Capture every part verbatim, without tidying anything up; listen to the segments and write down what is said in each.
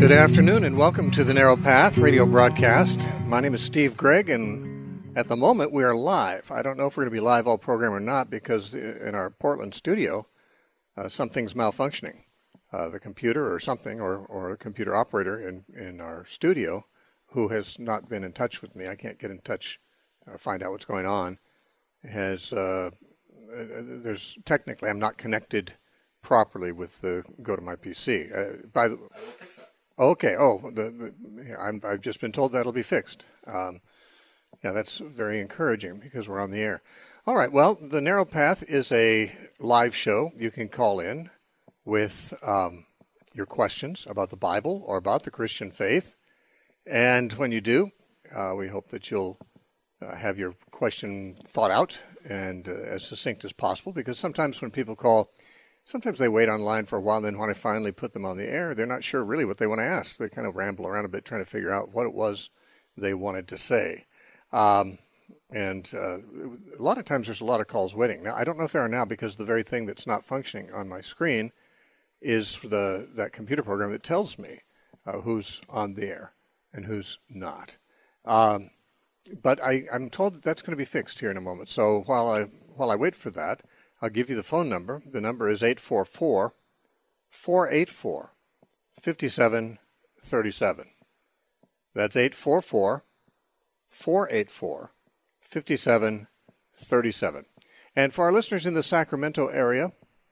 Good afternoon and welcome to the Narrow Path radio broadcast. My name is Steve Gregg, and at the moment we are live. I don't know if we're going to be live all program or not because in our Portland studio, uh, something's malfunctioning. Uh, the computer or something, or, or a computer operator in, in our studio who has not been in touch with me. I can't get in touch, uh, find out what's going on. Has uh, there's technically I'm not connected properly with the go to my P C. Uh, by the okay, oh, the, the, I'm, I've just been told that'll be fixed. Um, yeah, that's very encouraging because we're on the air. All right, well, the Narrow Path is a live show. You can call in with um, your questions about the Bible or about the Christian faith, and when you do, uh, we hope that you'll uh, have your question thought out and uh, as succinct as possible. Because sometimes when people call, sometimes they wait online for a while, and then when I finally put them on the air, they're not sure really what they want to ask. They kind of ramble around a bit trying to figure out what it was they wanted to say. Um, and uh, a lot of times there's a lot of calls waiting. Now, I don't know if there are now because the very thing that's not functioning on my screen is the that computer program that tells me uh, who's on the air and who's not. Um, but I, I'm told that that's going to be fixed here in a moment. So while I while I wait for that, I'll give you the phone number. The number is eight four four, four eight four, five seven three seven. That's eight four four, four eight four, five seven three seven. And for our listeners in the Sacramento area,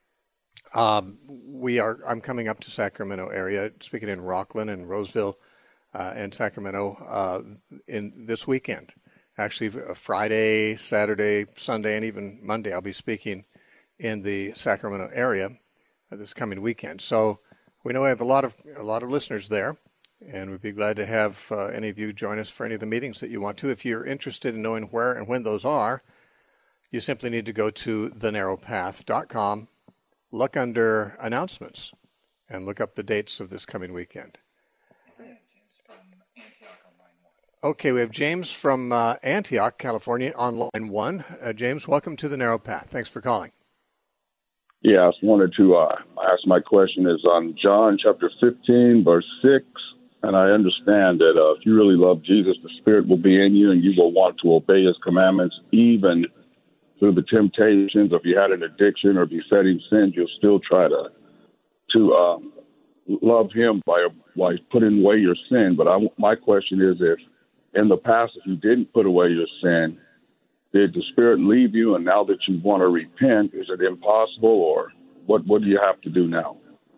um, we are. I'm coming up to Sacramento area, speaking in Rockland and Roseville uh, and Sacramento uh, in this weekend. Actually, Friday, Saturday, Sunday, and even Monday, I'll be speaking in the Sacramento area this coming weekend. So we know we have a lot of a lot of listeners there, and we'd be glad to have uh, any of you join us for any of the meetings that you want to. If you're interested in knowing where and when those are, you simply need to go to the narrow path dot com, look under announcements, and look up the dates of this coming weekend. Okay, we have James from uh, Antioch, California, on line one. Uh, James, welcome to the Narrow Path. Thanks for calling. Yeah, I just wanted to uh, ask my question is on John chapter fifteen, verse six. And I understand that uh, if you really love Jesus, the Spirit will be in you and you will want to obey his commandments, even through the temptations. If you had an addiction or besetting sins, you'll still try to to uh, love him by, by putting away your sin. But I, my question is, if in the past, if you didn't put away your sin, did the Spirit leave you, and now that you want to repent, is it impossible, or what, what do you have to do now?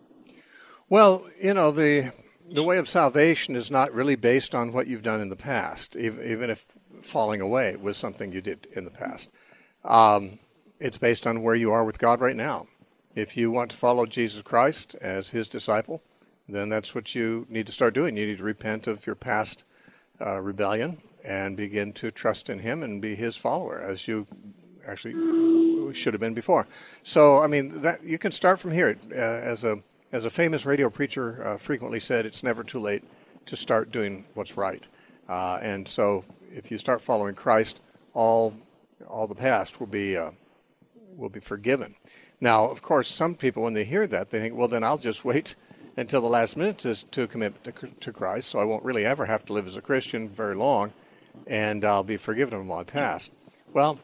Well, you know, the the way of salvation is not really based on what you've done in the past, even, even if falling away was something you did in the past. Um, it's based on where you are with God right now. If you want to follow Jesus Christ as his disciple, then that's what you need to start doing. You need to repent of your past uh, rebellion and begin to trust in him and be his follower, as you actually should have been before. So, I mean, that you can start from here. Uh, as a as a famous radio preacher uh, frequently said, it's never too late to start doing what's right. Uh, and so, if you start following Christ, all all the past will be uh, will be forgiven. Now, of course, some people, when they hear that, they think, well, then I'll just wait until the last minute to, to commit to, to Christ, so I won't really ever have to live as a Christian very long, and I'll be forgiven of my past. Well,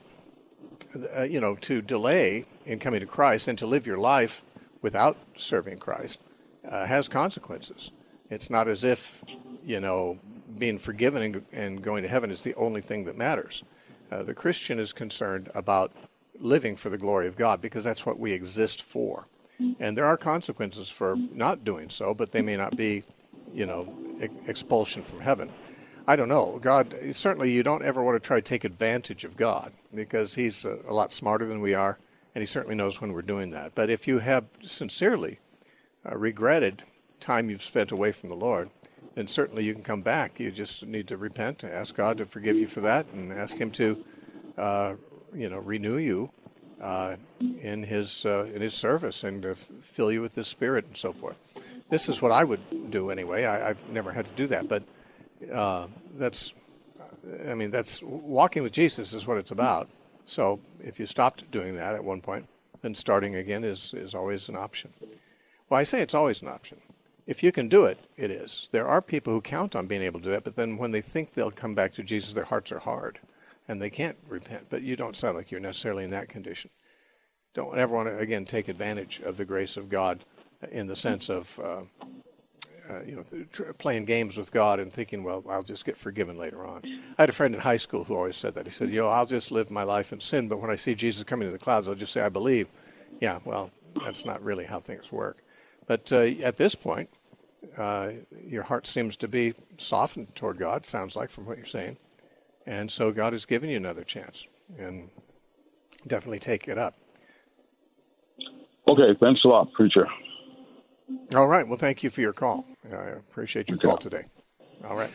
uh, you know, to delay in coming to Christ and to live your life without serving Christ uh, has consequences. It's not as if, you know, being forgiven and, and going to heaven is the only thing that matters. Uh, the Christian is concerned about living for the glory of God because that's what we exist for. And there are consequences for not doing so, but they may not be, you know, ex- expulsion from heaven. I don't know. God, certainly you don't ever want to try to take advantage of God because he's a, a lot smarter than we are, and he certainly knows when we're doing that. But if you have sincerely uh, regretted time you've spent away from the Lord, then certainly you can come back. You just need to repent, ask God to forgive you for that, and ask him to, uh, you know, renew you uh, in his uh, in his service and to f- fill you with his Spirit and so forth. This is what I would do anyway. I, I've never had to do that, but uh, that's, I mean, that's walking with Jesus is what it's about. So if you stopped doing that at one point, then starting again is, is always an option. Well, I say it's always an option. if you can do it, it is. There are people who count on being able to do that, but then when they think they'll come back to Jesus, their hearts are hard, and they can't repent. But you don't sound like you're necessarily in that condition. Don't ever want to, again, take advantage of the grace of God in the sense of, uh, uh, you know, tr- playing games with God and thinking, well, I'll just get forgiven later on. I had a friend in high school who always said that. He said, you know, I'll just live my life in sin, but when I see Jesus coming in the clouds, I'll just say, I believe. Yeah, well, that's not really how things work. But uh, at this point, uh, your heart seems to be softened toward God, sounds like from what you're saying. And so God has given you another chance, and definitely take it up. Okay, thanks a lot, preacher. All right, well, thank you for your call. I appreciate your Okay. call today. All right.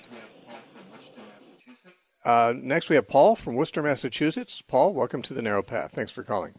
Uh, next, we have Paul from Worcester, Massachusetts. Paul, welcome to the Narrow Path. Thanks for calling.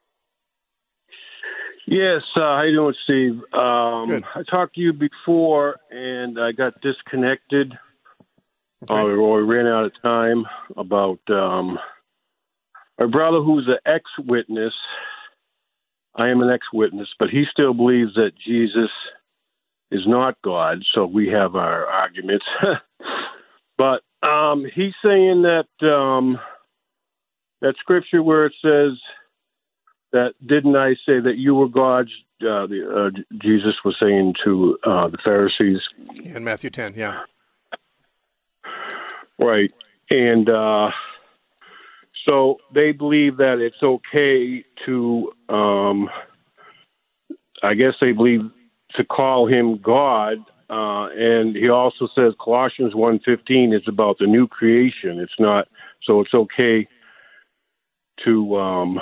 Yes, uh, how you doing, Steve? Um, Good. I talked to you before, and I got disconnected, Okay. uh, or we ran out of time, about um, my brother who's an ex-witness. I am an ex-witness, but he still believes that Jesus is not God, so we have our arguments. But um, he's saying that um, that scripture where it says that, didn't I say that you were gods, uh, the, uh, Jesus was saying to uh, the Pharisees. In Matthew ten, yeah. Right. And uh, so they believe that it's okay to, um, I guess they believe, to call him God. Uh, and he also says Colossians one fifteen is about the new creation. It's not, so it's okay to um,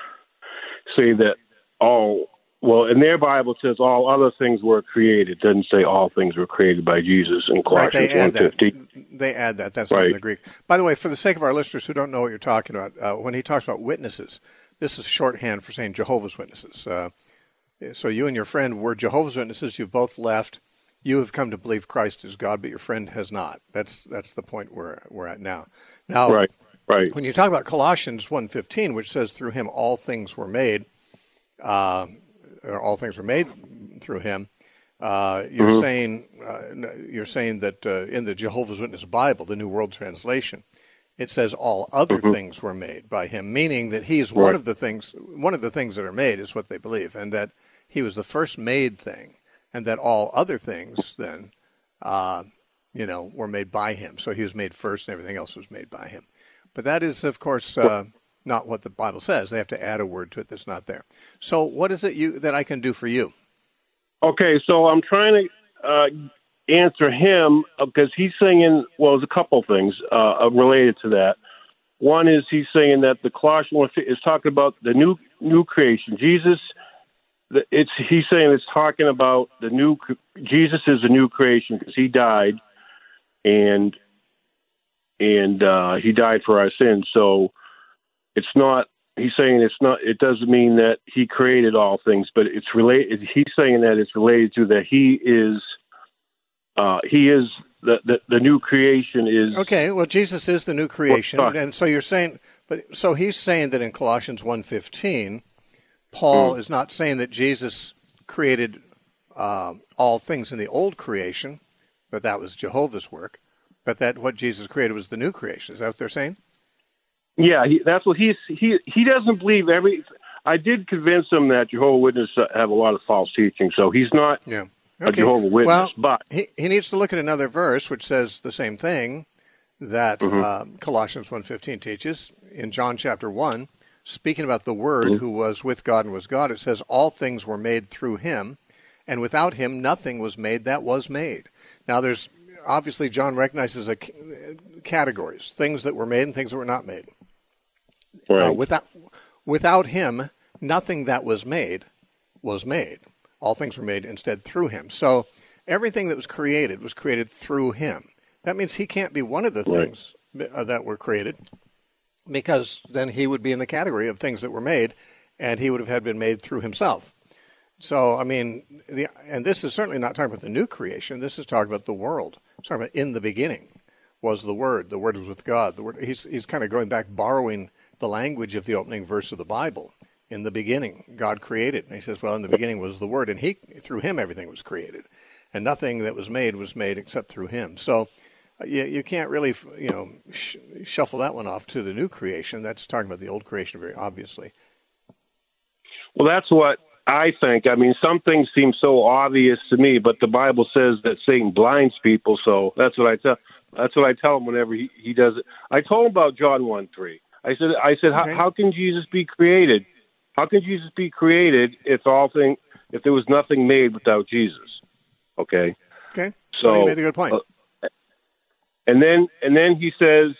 say that all, well, in their Bible it says all other things were created. It doesn't say all things were created by Jesus in Right, Colossians they add one fifteen. that. They add that. That's not Right. in the Greek. By the way, for the sake of our listeners who don't know what you're talking about, uh, when he talks about witnesses, this is shorthand for saying Jehovah's Witnesses. Uh, so you and your friend were Jehovah's Witnesses. You've both left. You have come to believe Christ is God, but your friend has not. That's that's the point we're we're at now. Now, Right, right. when you talk about Colossians one fifteen, which says through him all things were made, uh, or all things were made through him, uh, you're Mhm. saying uh, you're saying that uh, in the Jehovah's Witness Bible, the New World Translation, it says all other Mhm. things were made by him, meaning that he's one Right. of the things. One of the things that are made is what they believe, and that he was the first made thing, and that all other things then, uh, you know, were made by him. So he was made first, and everything else was made by him. But that is, of course, uh, not what the Bible says. They have to add a word to it that's not there. So what is it you that I can do for you? Okay, so I'm trying to uh, answer him because he's saying, well, there's a couple things uh, related to that. One is he's saying that the Colossians is talking about the new new creation. Jesus, it's he's saying it's talking about the new. Jesus is a new creation because he died, and and uh, he died for our sins. So it's not. He's saying it's not. It doesn't mean that he created all things, but it's related. He's saying that it's related to that he is. Uh, he is the, the the new creation is. Okay, well, Jesus is the new creation, Well, and so you're saying, but so he's saying that in Colossians one fifteen, Paul Mm. is not saying that Jesus created uh, all things in the old creation, but that was Jehovah's work, but that what Jesus created was the new creation. Is that what they're saying? Yeah, he, that's what he's he he doesn't believe every. I did convince him that Jehovah's Witnesses have a lot of false teaching, so he's not Yeah. a Jehovah's Witness. Well, but he, he needs to look at another verse which says the same thing that Mhm. uh, Colossians one fifteen teaches. In John chapter one, speaking about the Word Mhm. who was with God and was God, it says, all things were made through him, and without him nothing was made that was made. Now, there's obviously, John recognizes a, categories, things that were made and things that were not made. right, Uh, without, without him, nothing that was made was made. All things were made instead through him. So everything that was created was created through him. That means he can't be one of the Right. things uh, that were created, because then he would be in the category of things that were made, and he would have had been made through himself. So, I mean, the, and this is certainly not talking about the new creation. This is talking about the world. It's talking about in the beginning was the Word. The Word was with God. The Word. He's he's kind of going back, borrowing the language of the opening verse of the Bible. In the beginning, God created. And he says, well, in the beginning was the Word, and he through him everything was created. and nothing that was made was made except through him. So uh, you, you can't really, you know, sh- shuffle that one off to the new creation. That's talking about the old creation very obviously. Well, that's what I think. I mean, some things seem so obvious to me, but the Bible says that Satan blinds people, so that's what I tell. That's what I tell him whenever he, he does it. I told him about John one three. I said, I said, Okay. how, how can Jesus be created? How can Jesus be created if all thing if there was nothing made without Jesus? Okay. Okay. So, so you made a good point. Uh, and then and then he says,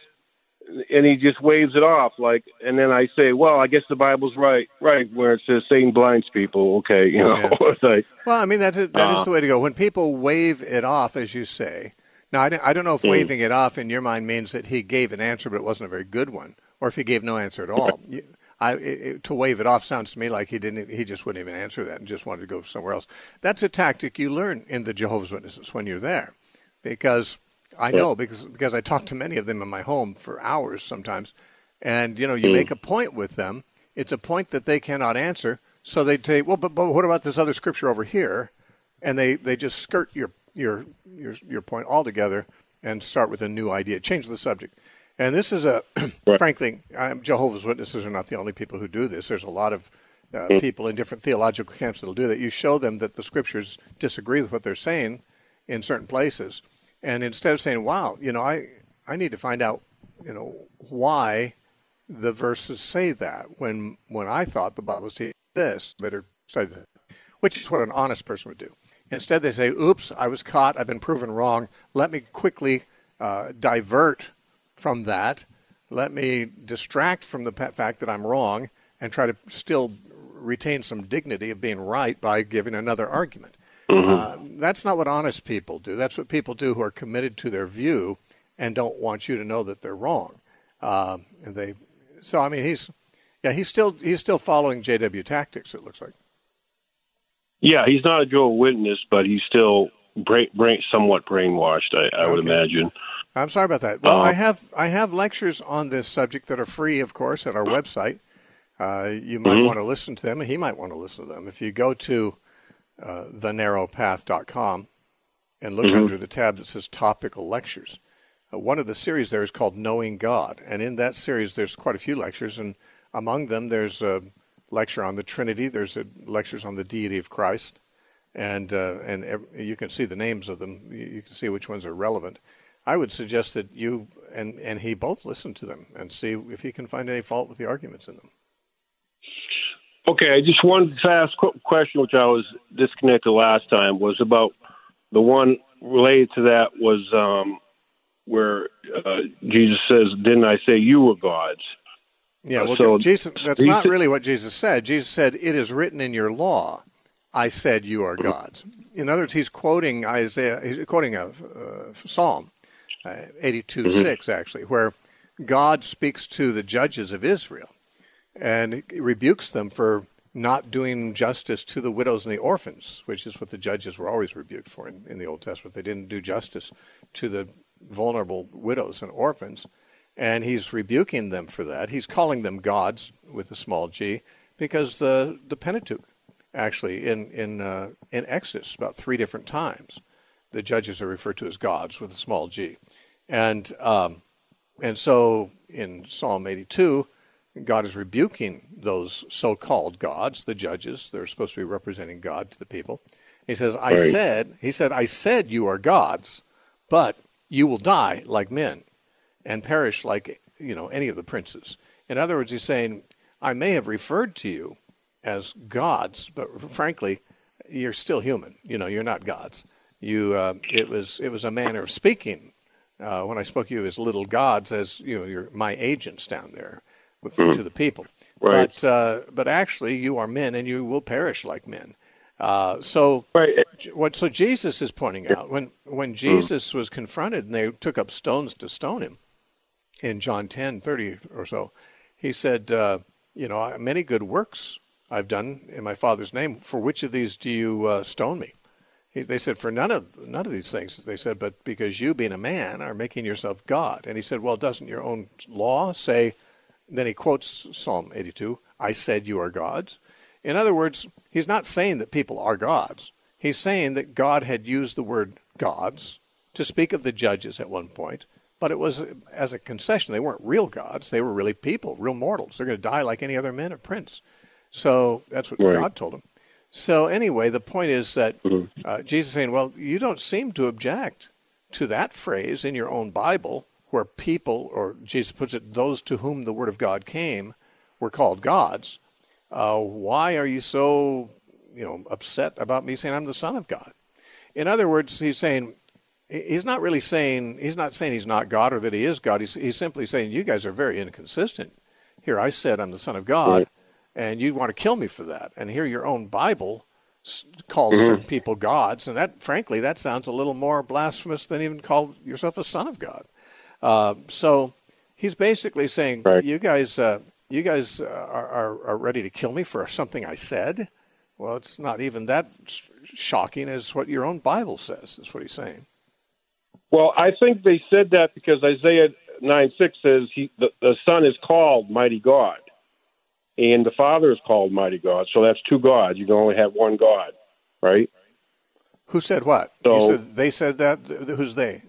and he just waves it off like. And then I say, well, I guess the Bible's right, right, where it says Satan blinds people. Okay, you know. Yeah. It's like, well, I mean that's it, that uh, is the way to go. When people wave it off, as you say. Now, I don't, I don't know if mm. waving it off in your mind means that he gave an answer, but it wasn't a very good one, or if he gave no answer at all. You, I, it, to wave it off sounds to me like he didn't. He just wouldn't even answer that and just wanted to go somewhere else. That's a tactic you learn in the Jehovah's Witnesses when you're there, because I know because because I talk to many of them in my home for hours sometimes, and you know you mm. make a point with them. It's a point that they cannot answer, so they say, well, but, but what about this other scripture over here? And they, they just skirt your your your your point altogether and start with a new idea, change the subject. And this is a, right. frankly, um, Jehovah's Witnesses are not the only people who do this. There's a lot of uh, mm. people in different theological camps that will do that. You show them that the scriptures disagree with what they're saying in certain places, and instead of saying, wow, you know, I, I need to find out, you know, why the verses say that when when I thought the Bible was teaching this, better study that, which is what an honest person would do. Instead, they say, oops, I was caught. I've been proven wrong. Let me quickly uh, divert from that. Let me distract from the fact that I'm wrong and try to still retain some dignity of being right by giving another argument. Mm-hmm. Uh, that's not what honest people do. That's what people do who are committed to their view and don't want you to know that they're wrong. Uh, and they, so, I mean, he's, yeah, he's still he's still following J W tactics, it looks like. Yeah, he's not a Jehovah's Witness, but he's still brain, brain, somewhat brainwashed, I, I okay. would imagine. I'm sorry about that. Well, uh, I have I have lectures on this subject that are free, of course, at our website. Uh, you might mm-hmm. want to listen to them, and he might want to listen to them. If you go to uh, the narrow path dot com and look mm-hmm. under the tab that says Topical Lectures, uh, one of the series there is called Knowing God. And in that series, there's quite a few lectures, and among them, there's a lecture on the Trinity. There's a, lectures on the deity of Christ, and uh, and ev- you can see the names of them. You, you can see which ones are relevant. I would suggest that you and, and he both listen to them and see if you can find any fault with the arguments in them. Okay, I just wanted to ask a question, which I was disconnected last time, was about the one related to that was um, where uh, Jesus says, "Didn't I say you were gods?" Yeah, well, so, Jesus, that's not really what Jesus said. Jesus said, "It is written in your law, I said you are gods." In other words, he's quoting Isaiah. He's quoting a, a Psalm, uh, eighty-two mm-hmm. six, actually, where God speaks to the judges of Israel and rebukes them for not doing justice to the widows and the orphans, which is what the judges were always rebuked for in, in the Old Testament. They didn't do justice to the vulnerable widows and orphans. And he's rebuking them for that. He's calling them gods with a small g, because the, the Pentateuch, actually, in in uh, in Exodus, about three different times, the judges are referred to as gods with a small g. And um, and so in Psalm eighty-two, God is rebuking those so-called gods, the judges. They're supposed to be representing God to the people. He says, I right. said, he said, I said you are gods, but you will die like men and perish like, you know, any of the princes. In other words, he's saying, I may have referred to you as gods, but frankly, you're still human. You know, you're not gods. You, uh, it was it was a manner of speaking. Uh, when I spoke to you as little gods, as you know, you're my agents down there with, mm. to the people. Right. But uh, but actually, you are men, and you will perish like men. Uh, so right. what? So Jesus is pointing out when when Jesus mm. was confronted, and they took up stones to stone him. In John ten thirty or so, he said, uh, "You know, many good works I've done in my Father's name. For which of these do you uh, stone me?" He, they said, "For none of none of these things." They said, "But because you, being a man, are making yourself God." And he said, "Well, doesn't your own law say?" Then he quotes Psalm eighty-two, "I said you are gods." In other words, he's not saying that people are gods. He's saying that God had used the word gods to speak of the judges at one point, but it was as a concession. They weren't real gods. They were really people, real mortals. They're going to die like any other man or prince. So that's what right. God told him. So anyway, the point is that uh, Jesus is saying, well, you don't seem to object to that phrase in your own Bible where people, or Jesus puts it, those to whom the word of God came were called gods. Uh, why are you so, you know, upset about me saying I'm the Son of God? In other words, he's saying, he's not really saying, he's not saying he's not God or that he is God. He's, he's simply saying, you guys are very inconsistent. Here I said I'm the Son of God. Right. And you want to kill me for that. And here your own Bible calls mm-hmm. certain people gods. And that, frankly, that sounds a little more blasphemous than even call yourself a son of God. Uh, so he's basically saying, right. you guys uh, you guys are, are, are ready to kill me for something I said? Well, it's not even that shocking as what your own Bible says, is what he's saying. Well, I think they said that because Isaiah nine six says he, the, the Son is called Mighty God. And the Father is called Mighty God, so that's two gods. You can only have one God, right? Who said what? So, you said they said that? Who's they?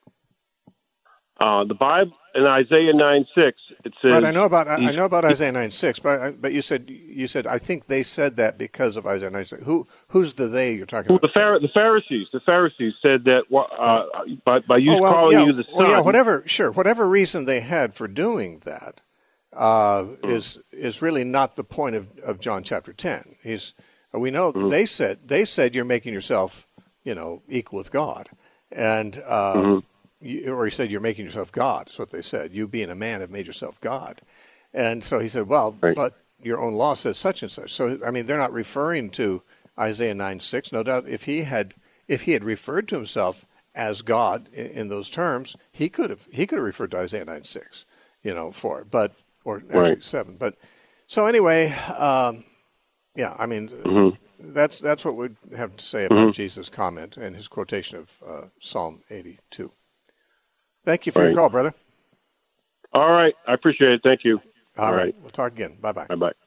Uh, the Bible in Isaiah nine six it says. Right, I know about I know about Isaiah nine six, but I, but you said you said I think they said that because of Isaiah nine six. Who who's the they you're talking about? The, Phar- the Pharisees. The Pharisees said that uh, by by you oh, well, calling yeah, you the Son. Well, yeah, whatever. Sure, whatever reason they had for doing that. Uh, mm. is is really not the point of, of John chapter ten. He's we know mm. they said they said you're making yourself, you know, equal with God, and uh, mm-hmm. you, or he said you're making yourself God. Is what they said. You being a man have made yourself God, and so he said, well, right. but your own law says such and such. So I mean, they're not referring to Isaiah nine six. No doubt, if he had if he had referred to himself as God in, in those terms, he could have he could have referred to Isaiah nine six, you know, for it, but. Or actually right. seven, but so anyway, um, yeah. I mean, mm-hmm. that's that's what we'd have to say about mm-hmm. Jesus' comment and his quotation of uh, Psalm eighty-two. Thank you for right. your call, brother. All right, I appreciate it. Thank you. All, All right. right, we'll talk again. Bye bye. Bye bye.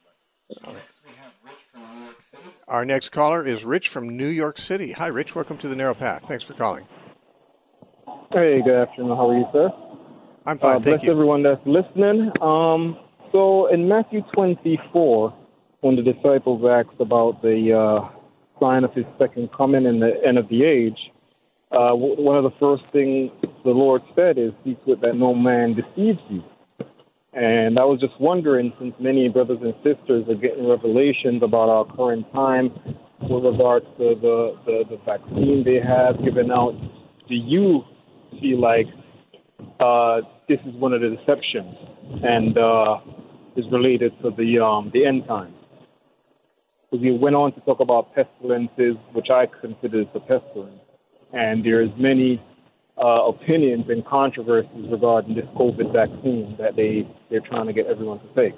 Our next caller is Rich from New York City. Hi, Rich. Welcome to the Narrow Path. Thanks for calling. Hey, good afternoon. How are you, sir? I'm fine, uh, thank bless you. everyone that's listening. Um, so in Matthew twenty-four, when the disciples asked about the uh, sign of his second coming and the end of the age, uh, w- one of the first things the Lord said is, "See to it that no man deceives you." And I was just wondering, since many brothers and sisters are getting revelations about our current time with regards to the, the, the vaccine they have given out, do you feel like Uh, this is one of the deceptions and uh, is related to the um, the end times. Because he went on to talk about pestilences, which I consider as a pestilence. And there's many uh, opinions and controversies regarding this COVID vaccine that they, they're trying to get everyone to take.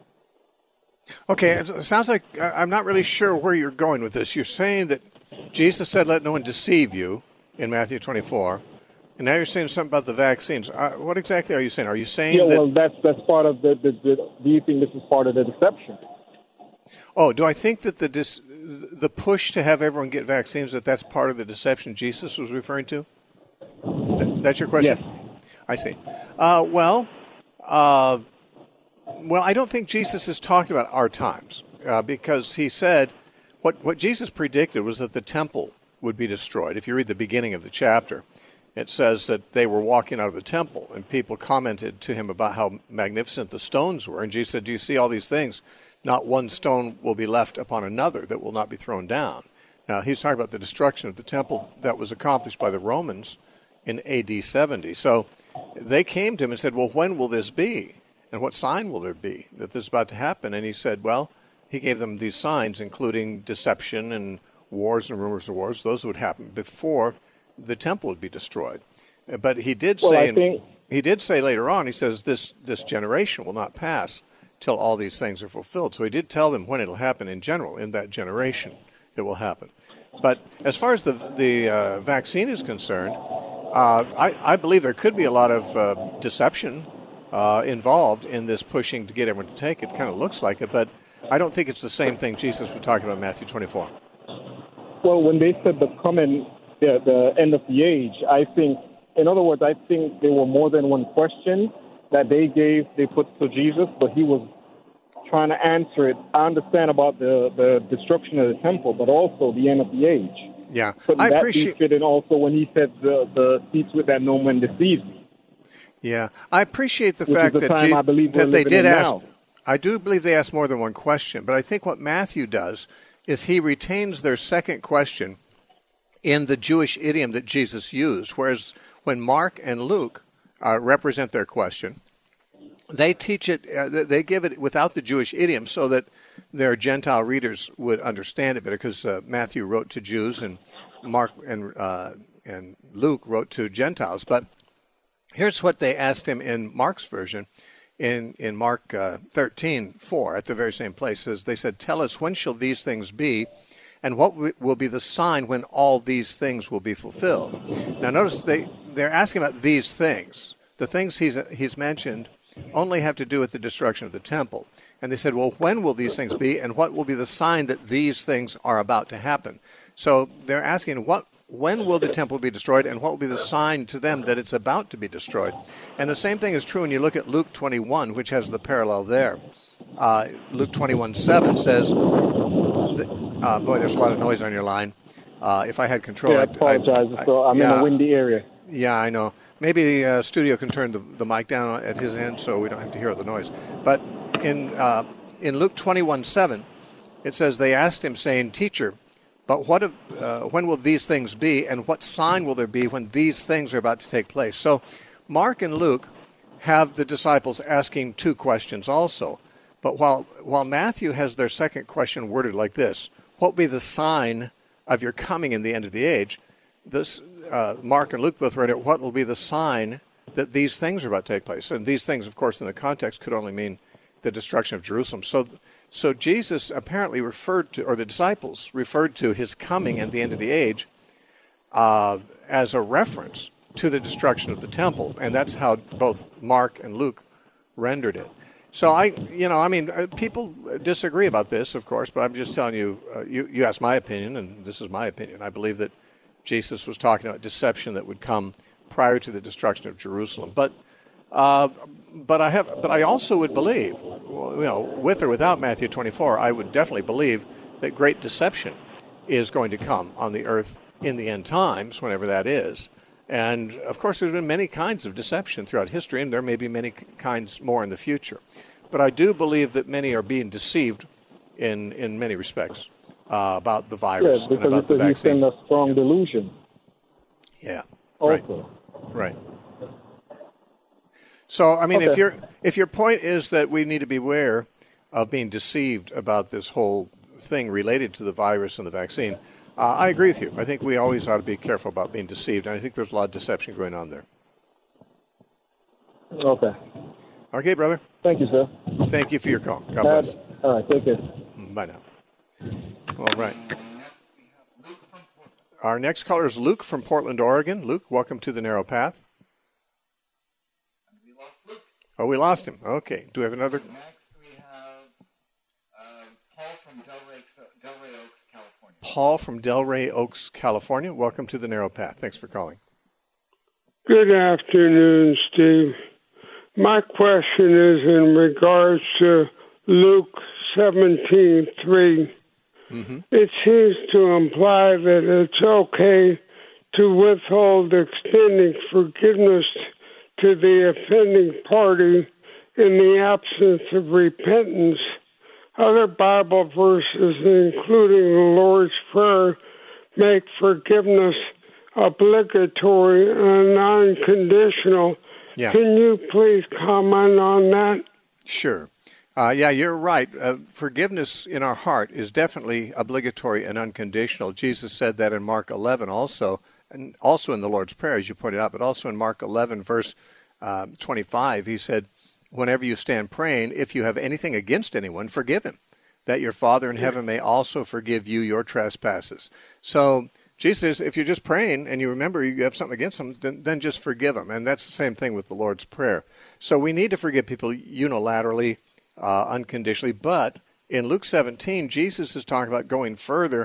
Okay, it sounds like I'm not really sure where you're going with this. You're saying that Jesus said, let no one deceive you in Matthew twenty-four. And now you're saying something about the vaccines. Uh, what exactly are you saying? Are you saying yeah, that... well, that's that's part of the, the, the... Do you think this is part of the deception? Oh, do I think that the dis, the push to have everyone get vaccines, that that's part of the deception Jesus was referring to? That, that's your question? Yes. I see. Uh, well, uh, well, I don't think Jesus is talking about our times uh, because he said what, what Jesus predicted was that the temple would be destroyed. If you read the beginning of the chapter, it says that they were walking out of the temple, and people commented to him about how magnificent the stones were. And Jesus said, do you see all these things? Not one stone will be left upon another that will not be thrown down. Now, he's talking about the destruction of the temple that was accomplished by the Romans in A D seventy. So they came to him and said, well, when will this be? And what sign will there be that this is about to happen? And he said, well, he gave them these signs, including deception and wars and rumors of wars. Those would happen before the temple would be destroyed. But he did well, say, think... he did say later on, he says, this, this generation will not pass till all these things are fulfilled. So he did tell them when it'll happen in general, in that generation it will happen. But as far as the, the uh, vaccine is concerned, uh, I, I believe there could be a lot of uh, deception uh, involved in this pushing to get everyone to take it. It kind of looks like it, but I don't think it's the same thing Jesus was talking about in Matthew twenty-four. Well, when they said the coming, the, the end of the age, I think, in other words, I think there were more than one question that they gave, they put to Jesus, but he was trying to answer it. I understand about the, the destruction of the temple, but also the end of the age. Yeah, Couldn't I that appreciate. be fit in also when he said the the seats with that no man deceives me? Yeah, I appreciate the Which fact is the that, time Je- I believe we're that they living did in ask. now. I do believe they asked more than one question, but I think what Matthew does is he retains their second question in the Jewish idiom that Jesus used, whereas when Mark and Luke uh, represent their question, they teach it, uh, they give it without the Jewish idiom so that their Gentile readers would understand it better, because uh, Matthew wrote to Jews and Mark and uh, and Luke wrote to Gentiles. But here's what they asked him in Mark's version. In in Mark uh, thirteen four, at the very same place, says, they said, "Tell us, when shall these things be, and what w- will be the sign when all these things will be fulfilled?" Now notice they, they're asking about these things. The things he's he's mentioned only have to do with the destruction of the temple. And they said, well, when will these things be, and what will be the sign that these things are about to happen? So they're asking, what, when will the temple be destroyed, and what will be the sign to them that it's about to be destroyed? And the same thing is true when you look at Luke twenty-one, which has the parallel there. Uh, Luke twenty-one seven says, that, uh, boy, there's a lot of noise on your line. Uh, if I had control, Yeah, I I'd, apologize. I'd, so I'm yeah, in a windy area. Yeah, I know. Maybe the uh, studio can turn the, the mic down at his end so we don't have to hear the noise. But in uh, in Luke twenty-one seven, it says, they asked him, saying, "Teacher, but what if, uh, when will these things be, and what sign will there be when these things are about to take place?" So Mark and Luke have the disciples asking two questions also. But while while Matthew has their second question worded like this, what will be the sign of your coming in the end of the age? This uh, Mark and Luke both read it, what will be the sign that these things are about to take place? And these things, of course, in the context could only mean the destruction of Jerusalem. So so Jesus apparently referred to, or the disciples referred to his coming and the end of the age uh, as a reference to the destruction of the temple. And that's how both Mark and Luke rendered it. So I, you know, I mean, people disagree about this, of course, but I'm just telling you, uh, you, you asked my opinion, and this is my opinion. I believe that Jesus was talking about deception that would come prior to the destruction of Jerusalem. But, uh, but I have, but I also would believe, well, you know, with or without Matthew twenty-four, I would definitely believe that great deception is going to come on the earth in the end times, whenever that is. And of course, there's been many kinds of deception throughout history, and there may be many kinds more in the future. But I do believe that many are being deceived in in many respects uh, about the virus Yeah, and about the because he's vaccine. in a strong delusion. Yeah. Also. Right. Right. So, I mean, Okay. if your if your point is that we need to beware of being deceived about this whole thing related to the virus and the vaccine, uh, I agree with you. I think we always ought to be careful about being deceived, and I think there's a lot of deception going on there. Okay. Okay, brother. Thank you, sir. Thank you for your call. God Uh, bless. all right, take care. Bye now. All right. Our next caller is Luke from Portland, Oregon. Luke, welcome to the Narrow Path. Oh, we lost him. Okay. Do we have another? Next, we have uh, Paul from Delray, Delray Oaks, California. Paul from Delray Oaks, California. Welcome to the Narrow Path. Thanks for calling. Good afternoon, Steve. My question is in regards to Luke seventeen three. Mm-hmm. It seems to imply that it's okay to withhold extending forgiveness to the offending party in the absence of repentance. Other Bible verses, including the Lord's Prayer, make forgiveness obligatory and unconditional. Yeah. Can you please comment on that? Sure. Uh, yeah, you're right. Uh, forgiveness in our heart is definitely obligatory and unconditional. Jesus said that in Mark eleven also, and also in the Lord's Prayer, as you pointed out, but also in Mark eleven, verse uh, twenty-five, he said, whenever you stand praying, if you have anything against anyone, forgive him, that your Father in heaven may also forgive you your trespasses. So Jesus, if you're just praying and you remember you have something against them, then, then just forgive them. And that's the same thing with the Lord's Prayer. So we need to forgive people unilaterally, uh, unconditionally. But in Luke seventeen, Jesus is talking about going further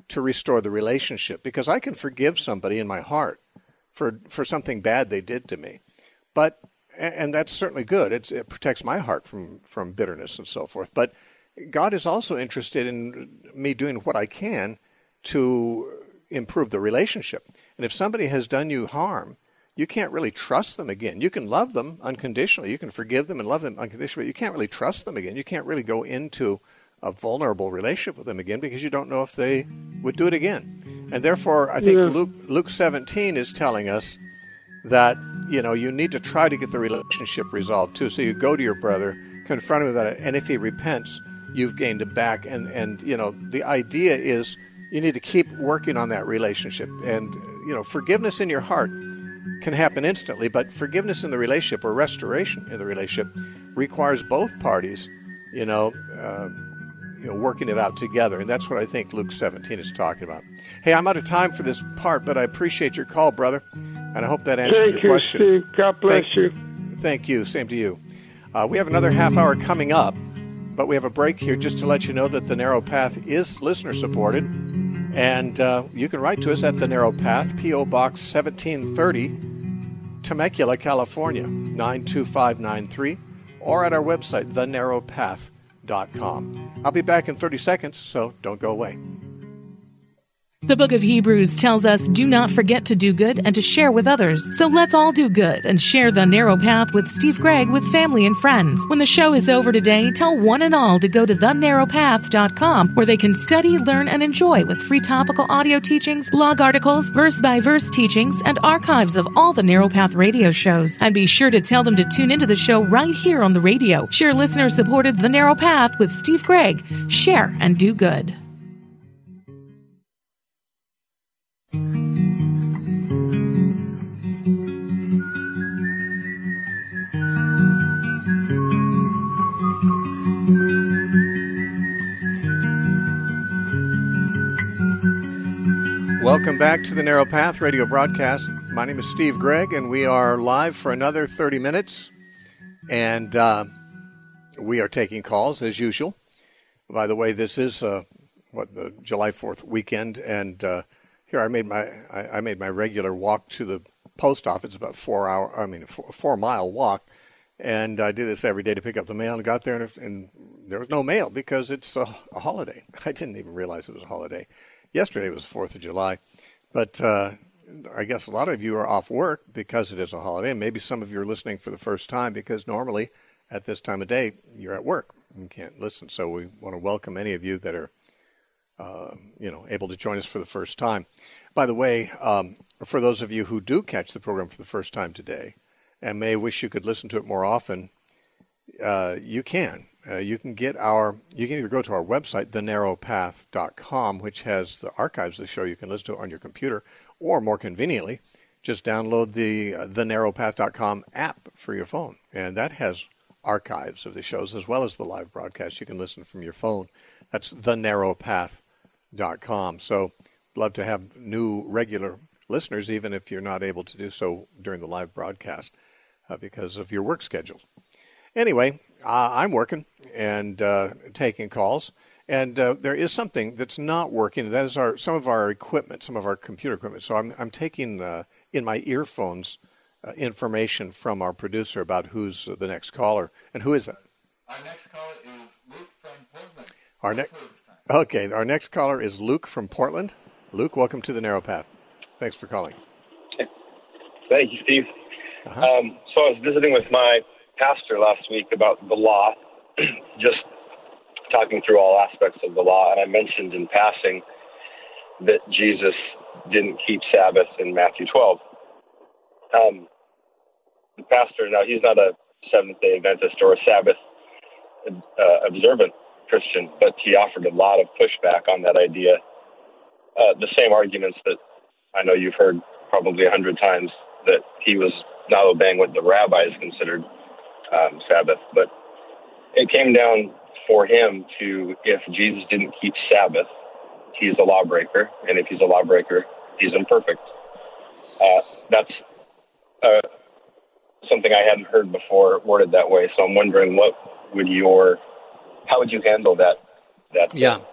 to restore the relationship, because I can forgive somebody in my heart for for something bad they did to me. But and that's certainly good. It's, it protects my heart from, from bitterness and so forth. But God is also interested in me doing what I can to improve the relationship. And if somebody has done you harm, you can't really trust them again. You can love them unconditionally. You can forgive them and love them unconditionally. But you can't really trust them again. You can't really go into a vulnerable relationship with them again because you don't know if they would do it again. And therefore, I think yeah. Luke, Luke seventeen is telling us that, you know, you need to try to get the relationship resolved too. So you go to your brother, confront him about it, and if he repents, you've gained it back. And, and you know, the idea is you need to keep working on that relationship. And, you know, forgiveness in your heart can happen instantly, but forgiveness in the relationship or restoration in the relationship requires both parties, you know, uh, you know, working it out together. And that's what I think Luke seventeen is talking about. Hey, I'm out of time for this part, but I appreciate your call, brother. And I hope that answers Thank your you, question. Steve. God bless thank, you. Thank you. Same to you. Uh, we have another half hour coming up, but we have a break here just to let you know that The Narrow Path is listener-supported. And uh, you can write to us at The Narrow Path, P O. Box seventeen thirty, Temecula, California, nine two five nine three, or at our website, the narrow path dot com. I'll be back in thirty seconds, so don't go away. The book of Hebrews tells us, do not forget to do good and to share with others. So let's all do good and share The Narrow Path with Steve Gregg with family and friends. When the show is over today, tell one and all to go to the narrow path dot com, where they can study, learn, and enjoy with free topical audio teachings, blog articles, verse-by-verse teachings, and archives of all the Narrow Path radio shows. And be sure to tell them to tune into the show right here on the radio. Share listener-supported The Narrow Path with Steve Gregg. Share and do good. Welcome back to the Narrow Path radio broadcast. My name is Steve Gregg, and we are live for another thirty minutes. And uh, we are taking calls as usual. By the way, this is uh, what the July fourth weekend, and uh, here I made my I, I made my regular walk to the post office, about four hour I mean four, four mile walk, and I do this every day to pick up the mail. And got there, and, and there was no mail because it's a, a holiday. I didn't even realize it was a holiday. Yesterday was the fourth of July, but uh, I guess a lot of you are off work because it is a holiday, and maybe some of you are listening for the first time because normally at this time of day you're at work and can't listen. So we want to welcome any of you that are, uh, you know, able to join us for the first time. By the way, um, for those of you who do catch the program for the first time today and may wish you could listen to it more often, uh, you can. Uh, you can get our, you can either go to our website, the narrow path dot com, which has the archives of the show you can listen to on your computer, or more conveniently, just download the uh, the narrow path dot com app for your phone. And that has archives of the shows as well as the live broadcast. You can listen from your phone. That's the narrow path dot com. So love to have new regular listeners, even if you're not able to do so during the live broadcast uh, because of your work schedule. Anyway, uh, I'm working and uh, taking calls, and uh, there is something that's not working. That is our some of our equipment, some of our computer equipment. So I'm I'm taking uh, in my earphones uh, information from our producer about who's the next caller, and who is that? Our next caller is Luke from Portland. Our next okay, our next caller is Luke from Portland. Luke, welcome to the Narrow Path. Thanks for calling. Thank you, Steve. Uh-huh. Um, so I was visiting with my pastor last week about the law, just talking through all aspects of the law, and I mentioned in passing that Jesus didn't keep Sabbath in Matthew twelve. Um, the pastor, now he's not a Seventh-day Adventist or a Sabbath uh, observant Christian, but he offered a lot of pushback on that idea. Uh, the same arguments that I know you've heard probably a hundred times, that he was not obeying what the rabbis considered Um, Sabbath, but it came down for him to, if Jesus didn't keep Sabbath, he's a lawbreaker, and if he's a lawbreaker, he's imperfect. Uh, that's uh, something I hadn't heard before worded that way, so I'm wondering what would your, how would you handle that? That yeah.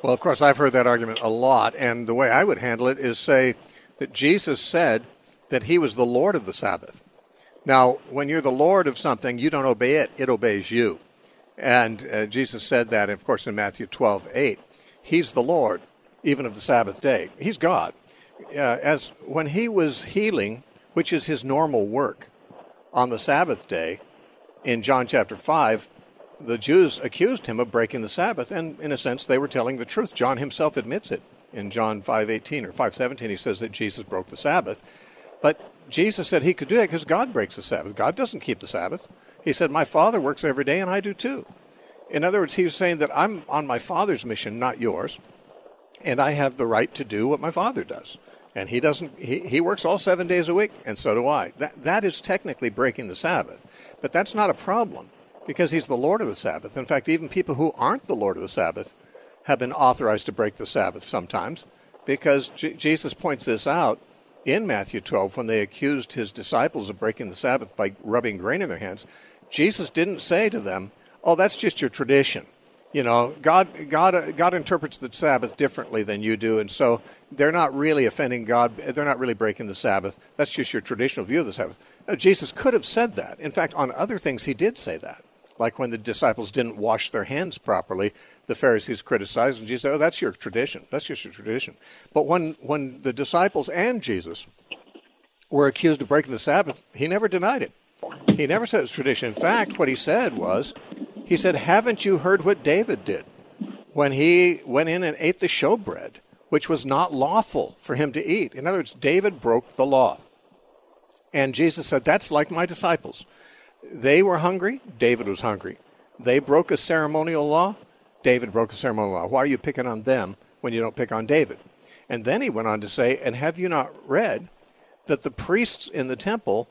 Well, of course, I've heard that argument a lot, and the way I would handle it is say that Jesus said that he was the Lord of the Sabbath. Now, when you're the Lord of something, you don't obey it, it obeys you. And uh, Jesus said that, of course, in Matthew twelve eight. He's the Lord, even of the Sabbath day. He's God. Uh, as when he was healing, which is his normal work, on the Sabbath day, in John chapter five, the Jews accused him of breaking the Sabbath, and in a sense, they were telling the truth. John himself admits it. In John five eighteen or five seventeen, he says that Jesus broke the Sabbath. But Jesus said he could do that because God breaks the Sabbath. God doesn't keep the Sabbath. He said, my Father works every day, and I do too. In other words, he was saying that I'm on my Father's mission, not yours, and I have the right to do what my Father does. And he doesn't. He, he works all seven days a week, and so do I. That that is technically breaking the Sabbath, but that's not a problem because he's the Lord of the Sabbath. In fact, even people who aren't the Lord of the Sabbath have been authorized to break the Sabbath sometimes, because J- Jesus points this out in Matthew twelve when they accused his disciples of breaking the Sabbath by rubbing grain in their hands. Jesus didn't say to them, "Oh, that's just your tradition." You know, God, God, God interprets the Sabbath differently than you do, and so they're not really offending God. They're not really breaking the Sabbath. That's just your traditional view of the Sabbath. No, Jesus could have said that. In fact, on other things, he did say that. Like when the disciples didn't wash their hands properly, the Pharisees criticized, and Jesus said, "Oh, that's your tradition. That's just your tradition." But when when the disciples and Jesus were accused of breaking the Sabbath, he never denied it. He never said it's tradition. In fact, what he said was, he said, haven't you heard what David did when he went in and ate the showbread, which was not lawful for him to eat? In other words, David broke the law. And Jesus said, that's like my disciples. They were hungry. David was hungry. They broke a ceremonial law. David broke a ceremonial law. Why are you picking on them when you don't pick on David? And then he went on to say, and have you not read that the priests in the temple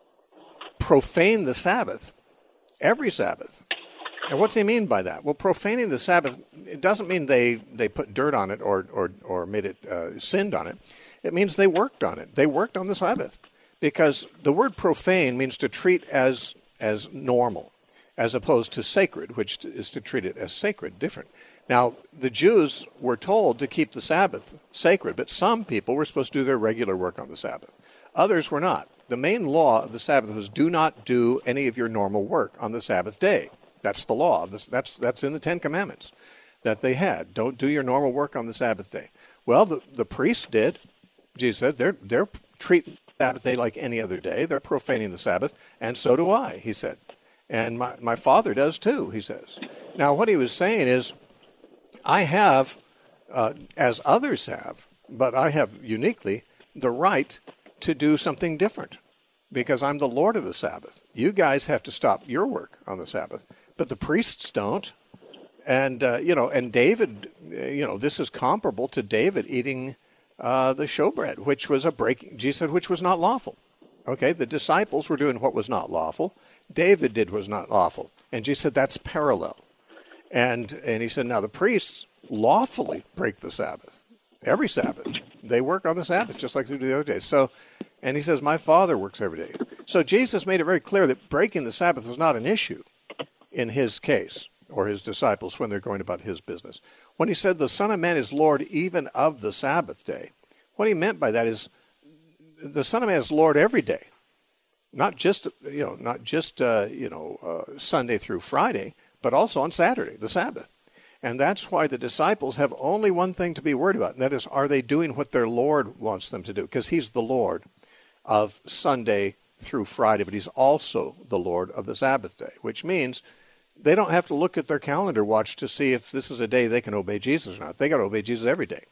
profane the Sabbath every Sabbath? And what's he mean by that? Well, profaning the Sabbath, it doesn't mean they, they put dirt on it or or, or made it, uh, sinned on it. It means they worked on it. They worked on the Sabbath. Because the word profane means to treat as as normal, as opposed to sacred, which is to treat it as sacred, different. Now, the Jews were told to keep the Sabbath sacred, but some people were supposed to do their regular work on the Sabbath. Others were not. The main law of the Sabbath was do not do any of your normal work on the Sabbath day. That's the law. That's that's in the Ten Commandments that they had. Don't do your normal work on the Sabbath day. Well, the, the priests did. Jesus said they're they're treating the Sabbath day like any other day. They're profaning the Sabbath, and so do I, he said. And my, my Father does too, he says. Now, what he was saying is, I have, uh, as others have, but I have uniquely the right to do something different because I'm the Lord of the Sabbath. You guys have to stop your work on the Sabbath. But the priests don't, and uh, you know, and David, you know, this is comparable to David eating uh, the showbread, which was a breaking. Jesus said, which was not lawful. Okay, the disciples were doing what was not lawful. David did what was not lawful, and Jesus said that's parallel. And and he said, now the priests lawfully break the Sabbath every Sabbath. They work on the Sabbath just like they do the other days. So, and he says, my Father works every day. So Jesus made it very clear that breaking the Sabbath was not an issue in his case, or his disciples when they're going about his business. When he said the Son of Man is Lord even of the Sabbath day, what he meant by that is the Son of Man is Lord every day, not just you know not just uh, you know uh, Sunday through Friday, but also on Saturday, the Sabbath. And that's why the disciples have only one thing to be worried about, and that is, are they doing what their Lord wants them to do? Because he's the Lord of Sunday through Friday, but he's also the Lord of the Sabbath day, which means they don't have to look at their calendar watch to see if this is a day they can obey Jesus or not. They got to obey Jesus every day.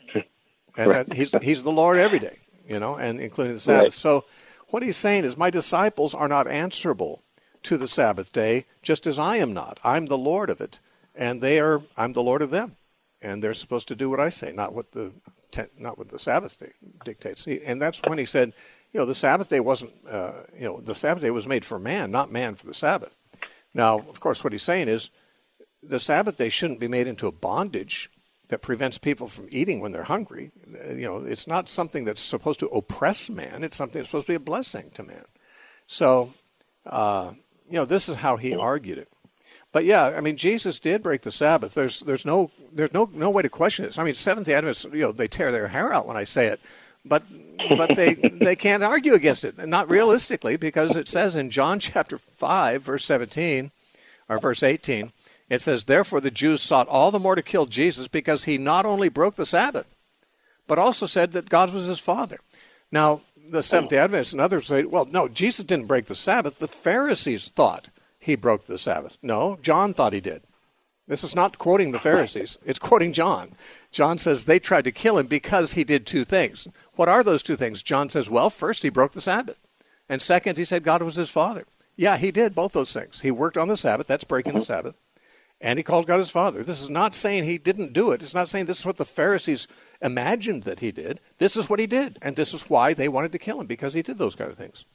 And right. that, he's he's the Lord every day, you know, and including the Sabbath. Right. So what he's saying is my disciples are not answerable to the Sabbath day, just as I am not. I'm the Lord of it, and they are. I'm the Lord of them, and they're supposed to do what I say, not what the not what the Sabbath day dictates. And that's when he said, you know, the Sabbath day wasn't, uh, you know, the Sabbath day was made for man, not man for the Sabbath. Now, of course, what he's saying is the Sabbath day shouldn't be made into a bondage that prevents people from eating when they're hungry. You know, it's not something that's supposed to oppress man. It's something that's supposed to be a blessing to man. So, uh, you know, this is how he argued it. But yeah, I mean, Jesus did break the Sabbath. There's there's no there's no no way to question this. I mean, Seventh-day Adventists, you know, they tear their hair out when I say it, but but they they can't argue against it, not realistically, because it says in John chapter five, verse seventeen, or verse eighteen, it says, "Therefore the Jews sought all the more to kill Jesus because he not only broke the Sabbath, but also said that God was his Father." Now, the Seventh-day Adventists and others say, well, no, Jesus didn't break the Sabbath. The Pharisees thought he broke the Sabbath. No, John thought he did. This is not quoting the Pharisees. It's quoting John. John says they tried to kill him because he did two things. What are those two things? John says, well, first, he broke the Sabbath. And second, he said God was his Father. Yeah, he did both those things. He worked on the Sabbath. That's breaking the Sabbath. And he called God his Father. This is not saying he didn't do it. It's not saying this is what the Pharisees imagined that he did. This is what he did. And this is why they wanted to kill him, because he did those kind of things.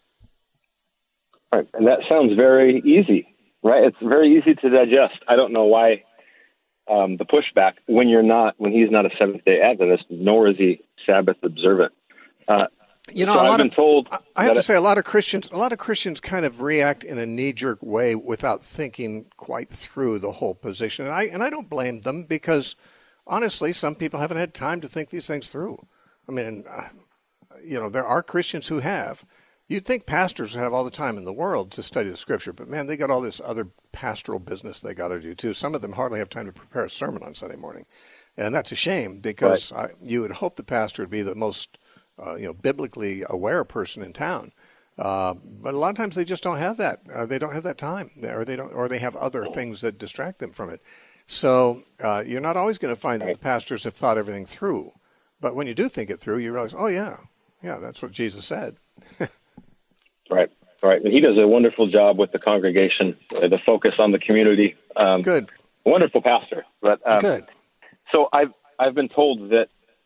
Right. And that sounds very easy, right? It's very easy to digest. I don't know why um, the pushback when you're not, when he's not a Seventh-day Adventist, nor is he Sabbath observant. Uh, You know, so a I've lot been of, told I have to it, say, a lot of Christians, a lot of Christians kind of react in a knee-jerk way without thinking quite through the whole position. And I and I don't blame them, because honestly, some people haven't had time to think these things through. I mean, uh, you know, there are Christians who have. You'd think pastors have all the time in the world to study the Scripture, but man, they got all this other pastoral business they got to do too. Some of them hardly have time to prepare a sermon on Sunday morning, and that's a shame, because right. I, you would hope the pastor would be the most Uh, you know, biblically aware person in town, uh, but a lot of times they just don't have that. Uh, they don't have that time, or they don't, or they have other things that distract them from it. So uh, you're not always going to find that the pastors have thought everything through. But when you do think it through, you realize, oh yeah, yeah, that's what Jesus said. Right, right. And he does a wonderful job with the congregation, uh, the focus on the community. Um, Good, wonderful pastor. But um, good. So I've I've been told that,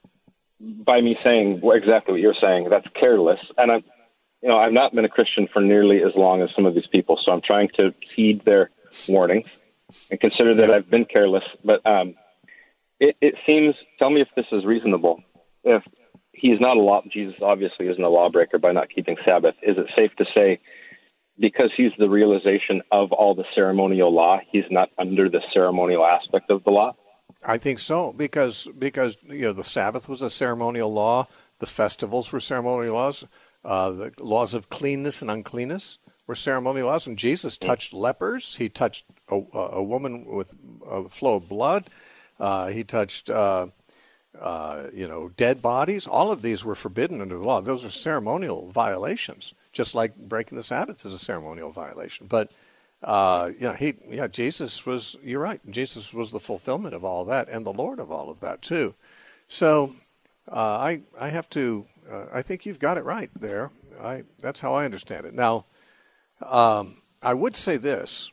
by me saying exactly what you're saying, that's careless. And I'm, you know, I've not been a Christian for nearly as long as some of these people, so I'm trying to heed their warnings and consider that I've been careless. But um, it, it seems, tell me if this is reasonable. If he's not a law, Jesus obviously isn't a lawbreaker by not keeping Sabbath, is it safe to say, because he's the realization of all the ceremonial law, he's not under the ceremonial aspect of the law? I think so, because because you know the Sabbath was a ceremonial law, the festivals were ceremonial laws, uh, the laws of cleanness and uncleanness were ceremonial laws, and Jesus touched lepers, he touched a, a woman with a flow of blood, uh, he touched uh, uh, you know dead bodies. All of these were forbidden under the law. Those are ceremonial violations, just like breaking the Sabbath is a ceremonial violation. But Uh, you know, he, yeah, Jesus was, you're right, Jesus was the fulfillment of all that and the Lord of all of that too. So, uh, I, I have to, uh, I think you've got it right there. I, that's how I understand it. Now, um, I would say this,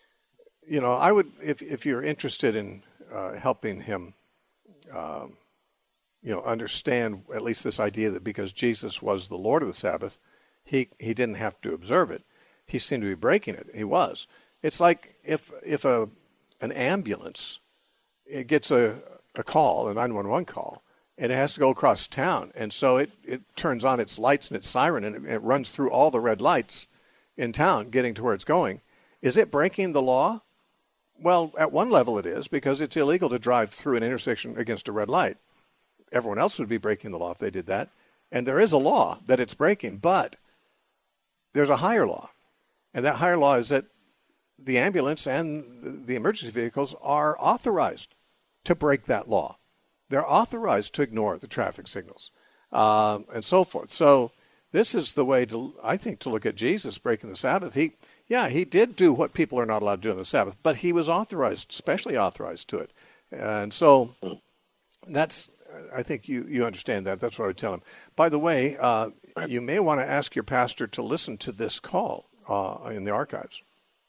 you know, I would, if, if you're interested in, uh, helping him, um, you know, understand at least this idea that because Jesus was the Lord of the Sabbath, he, he didn't have to observe it. He seemed to be breaking it. He was. It's like if if a an ambulance it gets a, a call, a nine one one call, and it has to go across town, and so it, it turns on its lights and its siren, and it, it runs through all the red lights in town, getting to where it's going. Is it breaking the law? Well, at one level it is, because it's illegal to drive through an intersection against a red light. Everyone else would be breaking the law if they did that. And there is a law that it's breaking, but there's a higher law. And that higher law is that the ambulance and the emergency vehicles are authorized to break that law. They're authorized to ignore the traffic signals, um, and so forth. So this is the way to, I think, to look at Jesus breaking the Sabbath. He, yeah, he did do what people are not allowed to do on the Sabbath, but he was authorized, specially authorized to it. And so that's, I think you, you understand that. That's what I would tell him. By the way, uh, you may want to ask your pastor to listen to this call Uh, in the archives.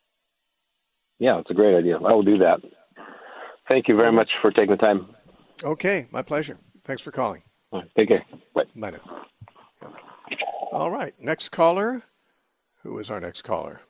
Yeah, it's a great idea. I will do that. Thank you very much for taking the time. Okay, my pleasure. Thanks for calling. All right, take care. Bye. Bye now. All right, next caller. Who is our next caller?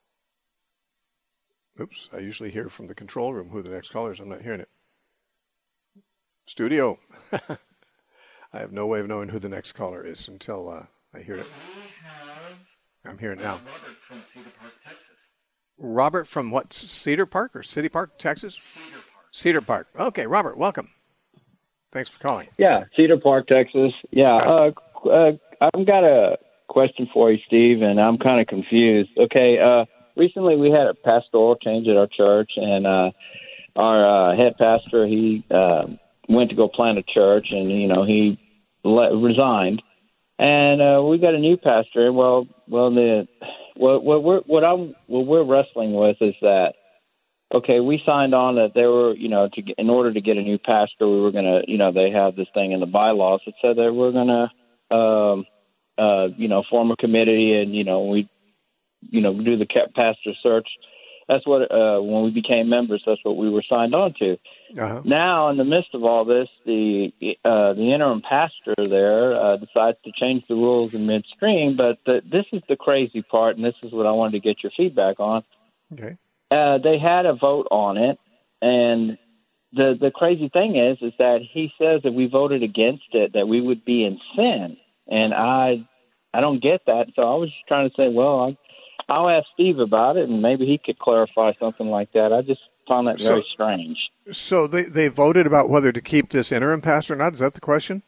Oops, I usually hear from the control room who the next caller is. I'm not hearing it. Studio. I have no way of knowing who the next caller is until uh, I hear it. I'm here now. Robert from Cedar Park, Texas. Robert from what, Cedar Park or City Park, Texas? Cedar Park. Cedar Park. Okay, Robert, welcome. Thanks for calling. Yeah, Cedar Park, Texas. Yeah, Gotcha. uh, uh, I've got a question for you, Steve, and I'm kind of confused. Okay, uh, recently we had a pastoral change at our church, and uh, our uh, head pastor, he uh, went to go plant a church, and, you know, he le- resigned. And uh, we got a new pastor. Well, well, the what what we're what I'm what we're wrestling with is that, okay, we signed on that there were, you know, to in order to get a new pastor, we were gonna, you know, they have this thing in the bylaws that said that we're gonna, um, uh, you know, form a committee and, you know, we, you know, do the pastor search. That's what uh, when we became members, that's what we were signed on to. Uh-huh. Now, in the midst of all this, the uh, the interim pastor there uh, decides to change the rules in midstream. But the, this is the crazy part, and this is what I wanted to get your feedback on. Okay. Uh, they had a vote on it, and the the crazy thing is, is that he says that we voted against it, that we would be in sin, and I I don't get that. So I was just trying to say, well, I, I'll ask Steve about it, and maybe he could clarify something like that. I just found that very so, strange. So they, they voted about whether to keep this interim pastor or not? Is that the question?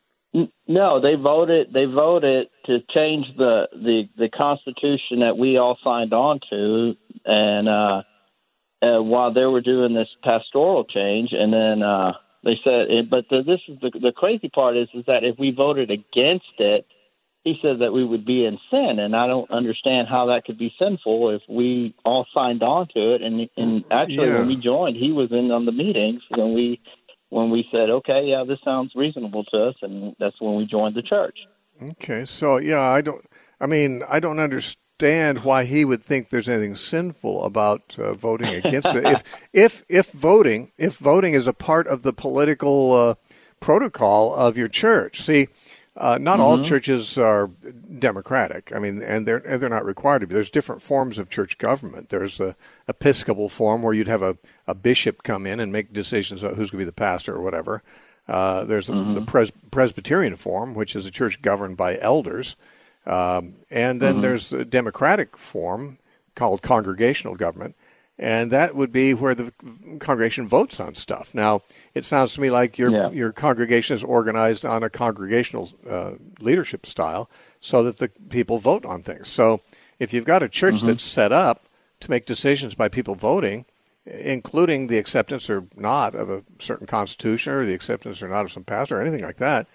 No, they voted. They voted to change the, the, the Constitution that we all signed on to, and uh, uh, while they were doing this pastoral change, and then uh, they said. But the, this is the the crazy part is is that if we voted against it, he said that we would be in sin, and I don't understand how that could be sinful if we all signed on to it. And, and actually, Yeah. when we joined, he was in on the meetings when we when we said, okay, yeah, this sounds reasonable to us, and that's when we joined the church. Okay, so yeah, I don't. I mean, I don't understand why he would think there's anything sinful about uh, voting against it. If if if voting if voting is a part of the political uh, protocol of your church, see. Uh, not mm-hmm. all churches are democratic. I mean, and they're and they're not required to be. There's different forms of church government. There's a Episcopal form where you'd have a, a bishop come in and make decisions about who's going to be the pastor or whatever. Uh, there's mm-hmm. the Pres- Presbyterian form, which is a church governed by elders. Um, and then mm-hmm. there's a democratic form called congregational government. And that would be where the congregation votes on stuff. Now, it sounds to me like your yeah. your congregation is organized on a congregational uh, leadership style so that the people vote on things. So if you've got a church mm-hmm. that's set up to make decisions by people voting, including the acceptance or not of a certain constitution or the acceptance or not of some pastor or anything like that,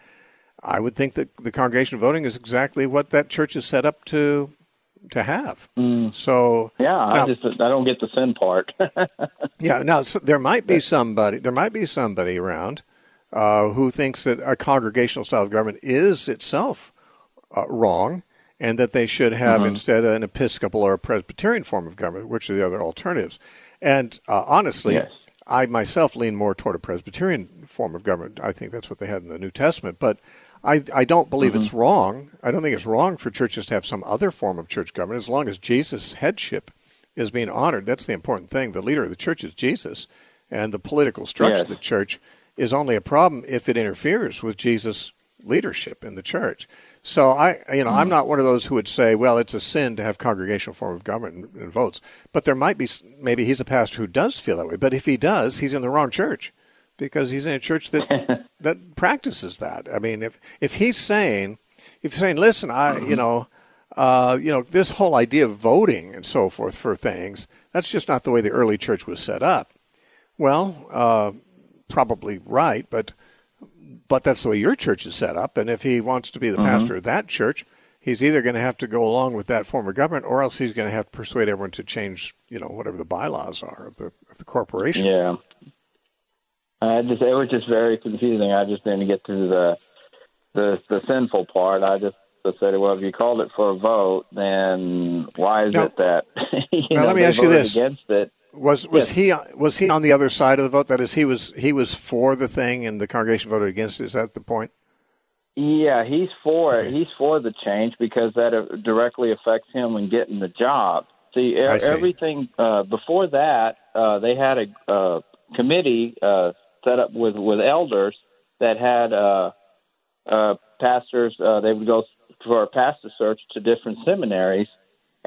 I would think that the congregation voting is exactly what that church is set up to to have. Mm. So yeah, now, I just I don't get the sin part. yeah, now so there might be somebody there might be somebody around uh, who thinks that a congregational style of government is itself uh, wrong, and that they should have mm-hmm. instead an Episcopal or a Presbyterian form of government, which are the other alternatives. And uh, honestly, yes. I myself lean more toward a Presbyterian form of government. I think that's what they had in the New Testament, but I, I don't believe mm-hmm. it's wrong. I don't think it's wrong for churches to have some other form of church government as long as Jesus' headship is being honored. That's the important thing. The leader of the church is Jesus, and the political structure yes. of the church is only a problem if it interferes with Jesus' leadership in the church. So I, you know, mm-hmm. I'm not one of those who would say, well, it's a sin to have congregational form of government and, and votes. But there might be, maybe he's a pastor who does feel that way. But if he does, he's in the wrong church, because he's in a church that that practices that. I mean, if if he's saying, if he's saying, listen, I, you know, uh, you know, this whole idea of voting and so forth for things, that's just not the way the early church was set up. Well, uh, probably right, but but that's the way your church is set up. And if he wants to be the mm-hmm. pastor of that church, he's either going to have to go along with that form of government, or else he's going to have to persuade everyone to change, you know, whatever the bylaws are of the of the corporation. Yeah. I just it was just very confusing. I just didn't get to the the the sinful part. I just said, well, if you called it for a vote, then why is now, it that you now know, let me they ask you this: against it? Was was yes. he was he on the other side of the vote? That is, he was he was for the thing, and the congregation voted against it. Is that the point? Yeah, he's for it. He's for the change because that directly affects him in getting the job. See, er- see. everything uh, before that, uh, they had a uh, committee. Uh, set up with, with elders that had uh, uh, pastors. Uh, they would go for a pastor search to different seminaries,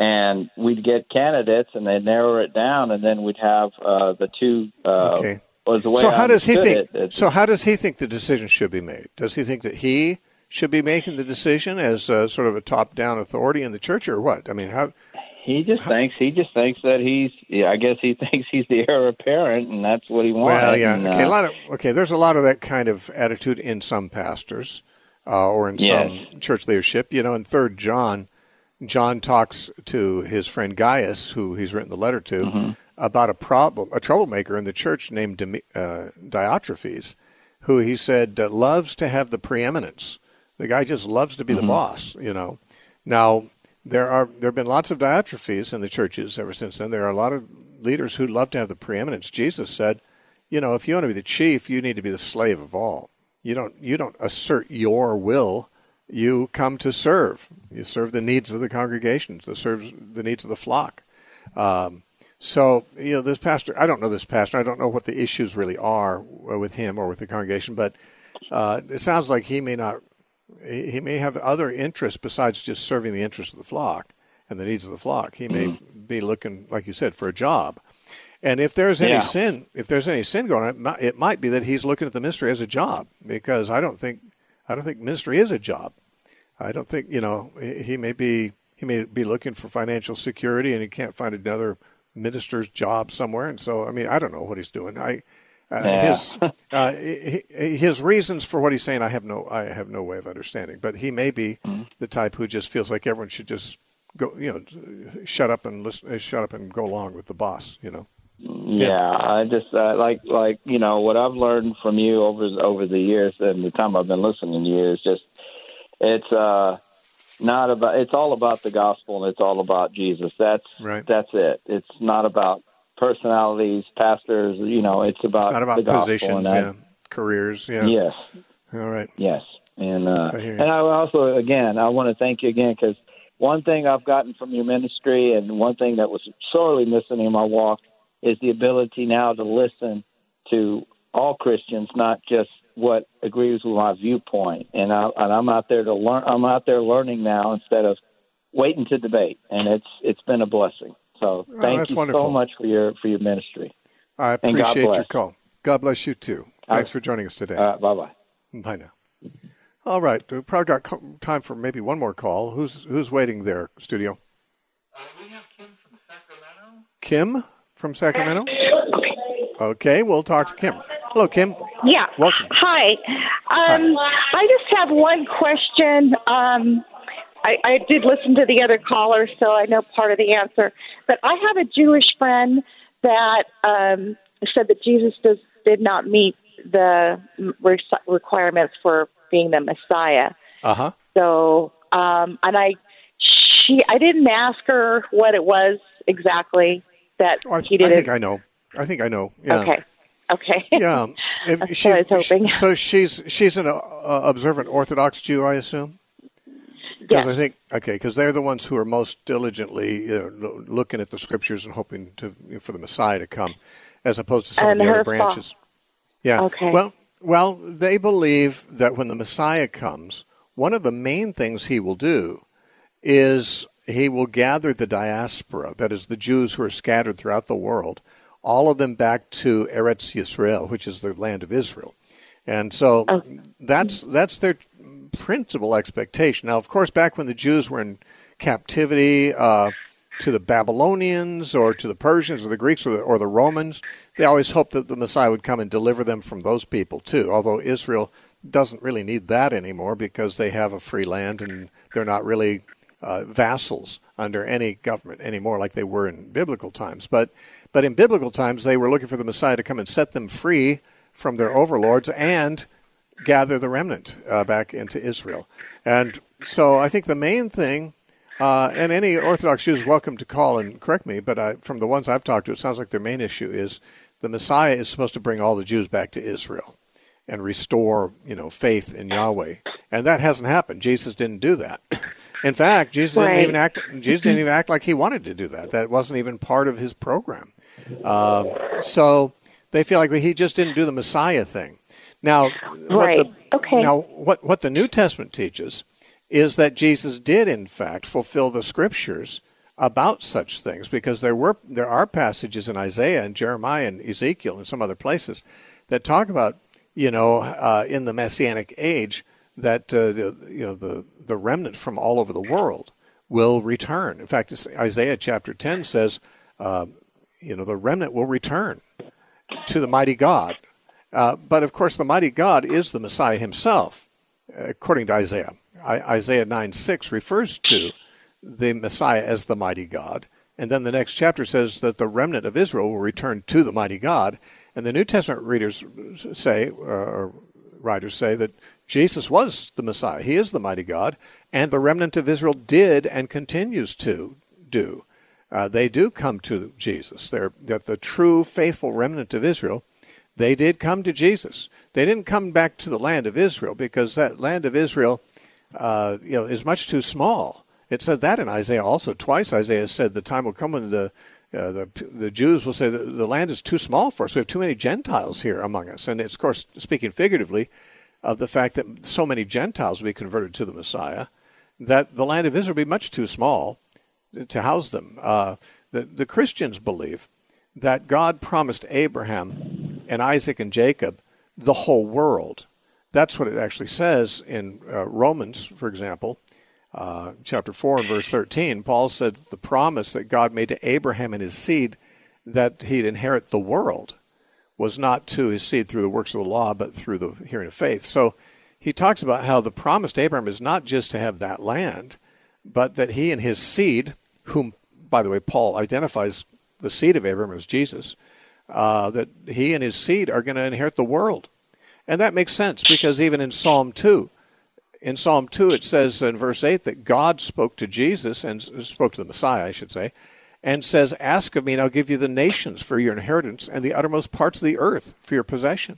and we'd get candidates, and they'd narrow it down, and then we'd have uh, the two. Uh, okay. Was the way so how I does he think? It, so how does he think the decision should be made? Does he think that he should be making the decision as uh, sort of a top-down authority in the church, or what? I mean, how? He just thinks he just thinks that he's. Yeah, I guess he thinks he's the heir apparent, and that's what he wants. Well, yeah. And, okay, uh, a lot of okay. There's a lot of that kind of attitude in some pastors, uh, or in yes. some church leadership. You know, in Third John, John talks to his friend Gaius, who he's written the letter to, mm-hmm. about a problem, a troublemaker in the church named Demi, uh, Diotrephes, who he said uh, loves to have the preeminence. The guy just loves to be mm-hmm. the boss. You know, now. There are there have been lots of Diotrephes in the churches ever since then. There are a lot of leaders who love to have the preeminence. Jesus said, you know, if you want to be the chief, you need to be the slave of all. You don't you don't assert your will. You come to serve. You serve the needs of the congregation, to serve the needs of the flock. Um, so, you know, this pastor, I don't know this pastor. I don't know what the issues really are with him or with the congregation, but uh, it sounds like he may not He may have other interests besides just serving the interests of the flock and the needs of the flock. He may mm-hmm. be looking, like you said, for a job. And if there's any yeah. sin, if there's any sin going on, it might be that he's looking at the ministry as a job, because I don't think, I don't think ministry is a job. I don't think, you know, he may be, he may be looking for financial security, and he can't find another minister's job somewhere. And so, I mean, I don't know what he's doing. I, Uh, yeah. his uh, his reasons for what he's saying, I have no I have no way of understanding. But he may be mm-hmm. the type who just feels like everyone should just go, you know, shut up and listen, shut up and go along with the boss, you know. Yeah, yeah. I just uh, like like you know what I've learned from you over over the years and the time I've been listening to you is just it's uh, not about it's all about the gospel, and it's all about Jesus. That's right. That's it. It's not about personalities, pastors, you know, it's about, it's not about the gospel positions, and yeah, careers, yeah. Yes. All right. Yes. And uh, I and I also, again, I want to thank you again, because one thing I've gotten from your ministry, and one thing that was sorely missing in my walk, is the ability now to listen to all Christians, not just what agrees with my viewpoint. And, I, and I'm out there to learn. I'm out there learning now instead of waiting to debate, and it's it's been a blessing. So thank oh, you wonderful. so much for your for your ministry. I appreciate your call. God bless you too. Thanks uh, for joining us today. Uh, bye bye. Bye now. All right, we've probably got time for maybe one more call. Who's who's waiting there, studio? Uh, we have Kim from Sacramento. Kim from Sacramento. Okay, we'll talk to Kim. Hello, Kim. Yeah. Welcome. Hi. Um, Hi. I just have one question. Um, I, I did listen to the other caller, so I know part of the answer. But I have a Jewish friend that um, said that Jesus does, did not meet the re- requirements for being the Messiah. Uh-huh. So, um, and I, she, I didn't ask her what it was exactly that oh, I, th- he did. I think I know. I think I know. Yeah. Okay. Okay. Yeah. If That's she, what I was hoping. So she's she's an uh, observant Orthodox Jew, I assume. Because yes. I think okay, because they're the ones who are most diligently you know, looking at the scriptures and hoping to for the Messiah to come, as opposed to some and of the her other branches. Fa- yeah. Okay. Well, well, they believe that when the Messiah comes, one of the main things he will do is he will gather the diaspora, that is, the Jews who are scattered throughout the world, all of them back to Eretz Yisrael, which is the land of Israel. And so oh. that's that's their principal expectation. Now, of course, back when the Jews were in captivity uh, to the Babylonians or to the Persians or the Greeks or the, or the Romans, they always hoped that the Messiah would come and deliver them from those people too, although Israel doesn't really need that anymore because they have a free land and they're not really uh, vassals under any government anymore like they were in biblical times. But but in biblical times, they were looking for the Messiah to come and set them free from their overlords and gather the remnant uh, back into Israel. And so I think the main thing, uh, and any Orthodox Jew is welcome to call and correct me, but I, from the ones I've talked to, it sounds like their main issue is the Messiah is supposed to bring all the Jews back to Israel and restore, you know, faith in Yahweh. And that hasn't happened. Jesus didn't do that. In fact, Jesus right. didn't even act. Jesus didn't even act like he wanted to do that. That wasn't even part of his program. Uh, so they feel like well, he just didn't do the Messiah thing. Now, right. what the, okay. now what what the New Testament teaches is that Jesus did, in fact, fulfill the Scriptures about such things, because there were there are passages in Isaiah and Jeremiah and Ezekiel and some other places that talk about, you know, uh, in the Messianic age that uh, the, you know the the remnant from all over the world will return. In fact, Isaiah chapter ten says, uh, you know, the remnant will return to the mighty God. Uh, but of course, the mighty God is the Messiah himself, according to Isaiah. I, Isaiah nine six refers to the Messiah as the mighty God. And then the next chapter says that the remnant of Israel will return to the mighty God. And the New Testament readers say, or writers say, that Jesus was the Messiah. He is the mighty God. And the remnant of Israel did and continues to do. Uh, they do come to Jesus. They're that the true, faithful remnant of Israel, they did come to Jesus. They didn't come back to the land of Israel, because that land of Israel uh, you know, is much too small. It said that in Isaiah also. Twice Isaiah said the time will come when the uh, the, the Jews will say that the land is too small for us. We have too many Gentiles here among us. And it's, of course, speaking figuratively of the fact that so many Gentiles will be converted to the Messiah, that the land of Israel will be much too small to house them. Uh, the, the Christians believe that God promised Abraham and Isaac and Jacob the whole world. That's what it actually says in uh, Romans, for example. Uh, chapter four and verse thirteen, Paul said the promise that God made to Abraham and his seed that he'd inherit the world was not to his seed through the works of the law, but through the hearing of faith. So he talks about how the promise to Abraham is not just to have that land, but that he and his seed, whom, by the way, Paul identifies the seed of Abraham as Jesus, uh, that he and his seed are going to inherit the world. And that makes sense, because even in Psalm two, In Psalm two, it says in verse eight that God spoke to Jesus, and spoke to the Messiah, I should say, and says, ask of me, and I'll give you the nations for your inheritance and the uttermost parts of the earth for your possession.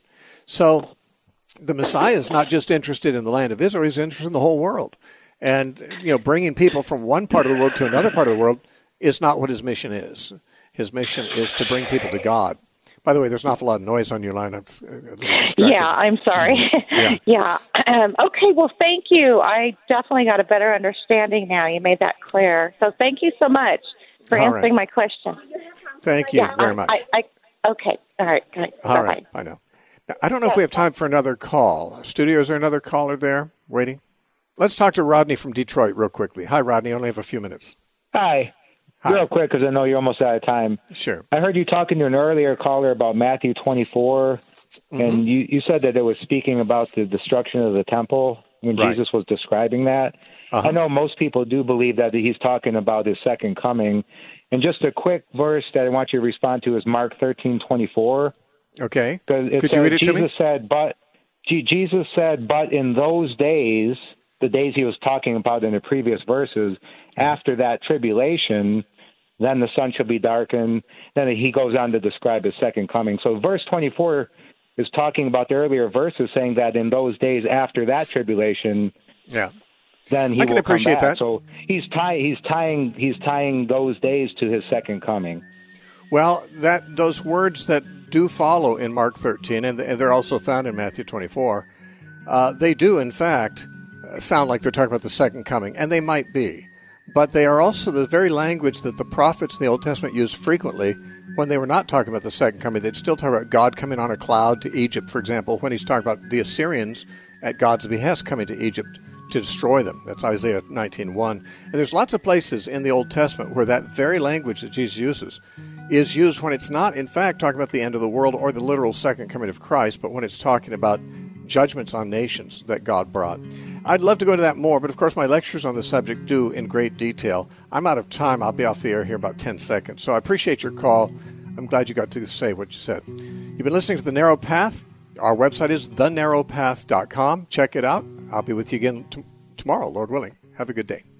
So the Messiah is not just interested in the land of Israel, he's interested in the whole world. And, you know, bringing people from one part of the world to another part of the world is not what his mission is. His mission is to bring people to God. By the way, there's an awful lot of noise on your line. I'm yeah, I'm sorry. Yeah. yeah. Um, okay, well, thank you. I definitely got a better understanding now. You made that clear. So thank you so much for All answering right. my question. Thank you yeah, very I, much. I, I, okay. All right. Good. All Bye-bye. right. Bye now. Now, I don't know if we have time for another call. Studio, is there another caller there waiting? Let's talk to Rodney from Detroit real quickly. Hi, Rodney. I only have a few minutes. Hi. Hi. Real quick, because I know you're almost out of time. Sure. I heard you talking to an earlier caller about Matthew twenty-four, mm-hmm. and you, you said that it was speaking about the destruction of the temple when right. Jesus was describing that. Uh-huh. I know most people do believe that he's talking about his second coming. And just a quick verse that I want you to respond to is Mark thirteen twenty-four. Okay. It Could says, you read it Jesus to me? Said, but, Jesus said, but in those days, the days he was talking about in the previous verses, after that tribulation, then the sun shall be darkened. Then he goes on to describe his second coming. So verse twenty-four is talking about the earlier verses, saying that in those days after that tribulation, yeah, then he I can will appreciate come back. that. So he's tie, he's tying he's tying those days to his second coming. Well, that those words that do follow in Mark thirteen, and they're also found in Matthew twenty-four, uh, they do in fact sound like they're talking about the second coming, and they might be. But they are also the very language that the prophets in the Old Testament used frequently when they were not talking about the second coming. They'd still talk about God coming on a cloud to Egypt, for example, when he's talking about the Assyrians at God's behest coming to Egypt to destroy them. That's Isaiah nineteen one. And there's lots of places in the Old Testament where that very language that Jesus uses is used when it's not, in fact, talking about the end of the world or the literal second coming of Christ, but when it's talking about judgments on nations that God brought. I'd love to go into that more, but of course my lectures on the subject do in great detail. I'm out of time. I'll be off the air here in about ten seconds. So I appreciate your call. I'm glad you got to say what you said. You've been listening to The Narrow Path. Our website is the narrow path dot com. Check it out. I'll be with you again t- tomorrow, Lord willing. Have a good day.